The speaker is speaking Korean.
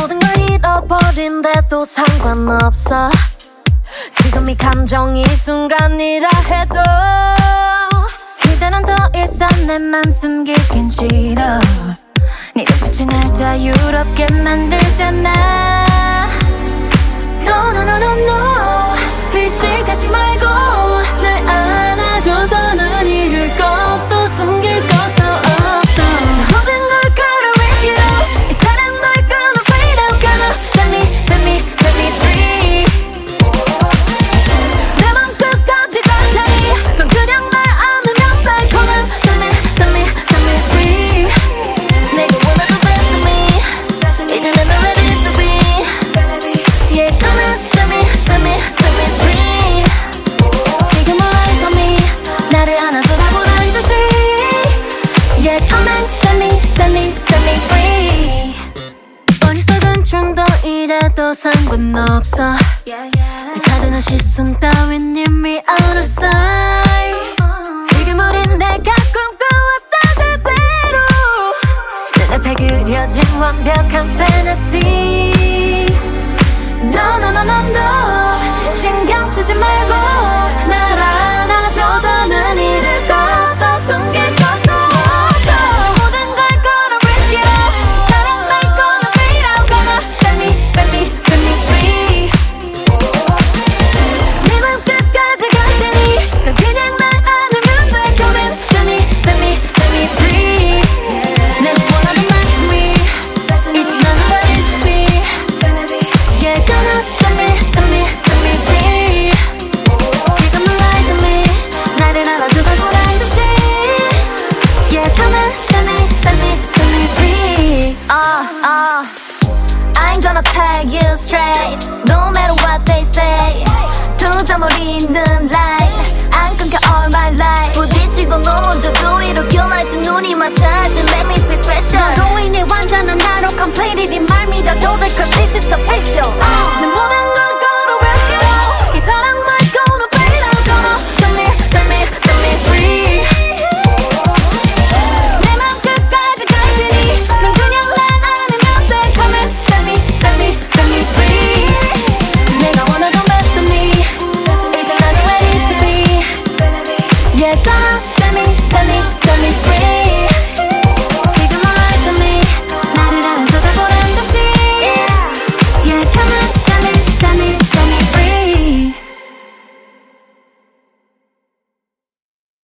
모든 걸 잃어버린데도 상관없어. 지금 이 감정이 순간이라 해도 이제는 더 이상 내 맘 숨기긴 싫어. 네 눈빛이 날 자유롭게 만들잖아. No no no no no 의식하지 말고 날 안아줘. 더는 잃을 것도 숨길 것도 없어. 모든 걸 걸어 risk it all. 이 사랑 널 gonna fade out. Gonna set me free. 내 맘 끝까지 갈 테니 넌 그냥 날 안으면 돼. Come on set me free. 내가 원하는 best of me 이제 난 not ready to be. Yeah gonna set me free. 지금 eyes on me 나를 안아주라고란 듯이. Yeah come on set me free. 어리석은 충동이라도 상관없어. 내 가득한 시선 따윈 이미 out of sight. 지금 우린 내가 꿈꿔왔던 그대로 눈앞에 그려진 완벽한 fantasy. No no no no no 신경 쓰지 말고 날 안아줘. 더는 잃을 것도 숨길 것도 없어. 모든 걸 걸어 risk it all. 사랑 날 gonna fade out. Gonna set me free. 네 맘 끝까지 갈 테니 넌 그냥 날 안으면 돼. Come in set me free. 내가 원하는 best of me 이제 난 ready to be. Yeah gonna set me free. 지금은 eyes on me 나를 안아주라고란 듯이. Yeah come on set me free. I ain't gonna tell you straight no matter what they say. 두 점을 잇는 line 안 끊겨 all my life. 부딪히고 넘어져도 이렇게 날지 눈이 맞닿지. Make me feel special. 너로 인해 완전한 나로 completely 네 말 믿어도 돼. Cause this is official. 내 모든